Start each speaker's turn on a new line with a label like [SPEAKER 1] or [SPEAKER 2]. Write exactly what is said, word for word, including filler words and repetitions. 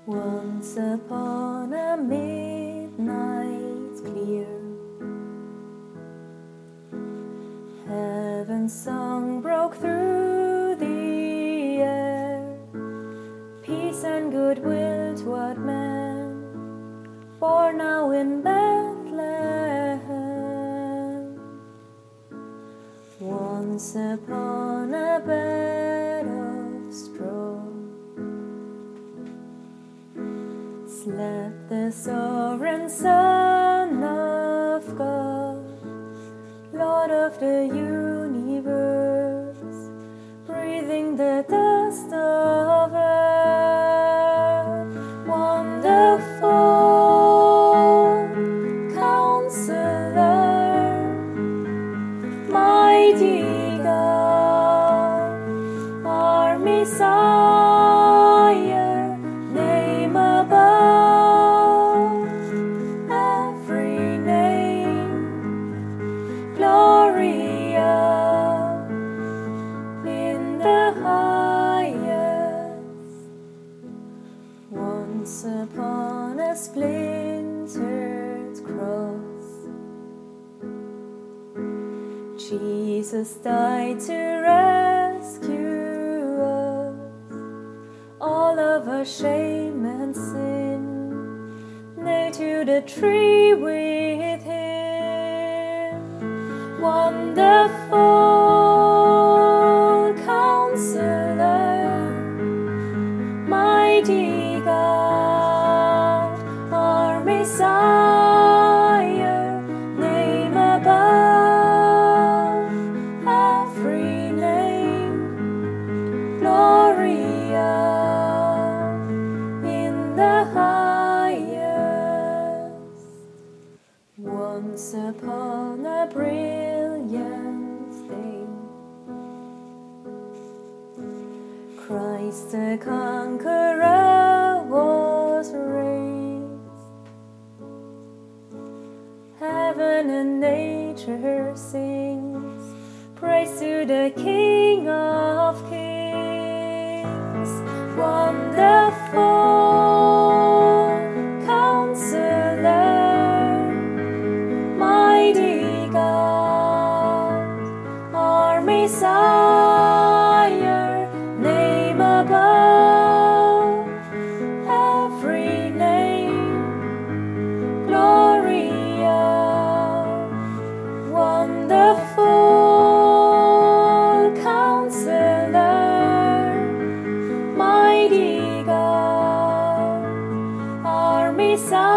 [SPEAKER 1] Once upon a midnight clear, heaven's song broke through the air. Peace and goodwill toward men, born now in Bethlehem. Once upon a bed of straw slept the sovereign Son of God, Lord of the universe, breathing the dust of earth. Wonderful Counselor, mighty God, our Messiah, name above every name, Gloria in the highest. Once upon a splintered cross, Jesus died to rescue us, all of our shame and sin, nailed to the tree with Him. Wonderful Counselor, mighty God, our Messiah, name above every name, Gloria in the highest. Once upon a brilliant day, Christ the Conqueror was raised. Heaven and nature sings praise to the King of Kings. Wonderful Counselor, mighty God, our Messiah, name above every name, Gloria. Wonderful Counselor, mighty God, our Messiah.